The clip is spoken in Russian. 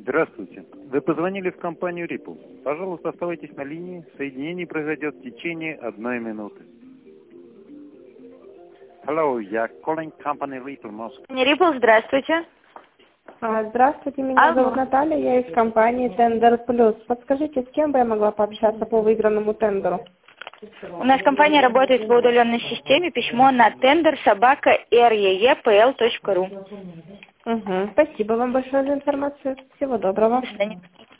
Здравствуйте. Вы позвонили в компанию Ripple. Пожалуйста, оставайтесь на линии. Соединение произойдет в течение 1 минуты. Hello, я calling company Ripple Moscow. Рипл, здравствуйте. Здравствуйте, меня зовут Наталья, я из компании Tender Plus. Подскажите, с кем бы я могла пообщаться по выигранному тендеру? У нас компания работает по удаленной системе. Письмо на tender@reepl.ru. Спасибо вам большое за информацию. Всего доброго. До свидания.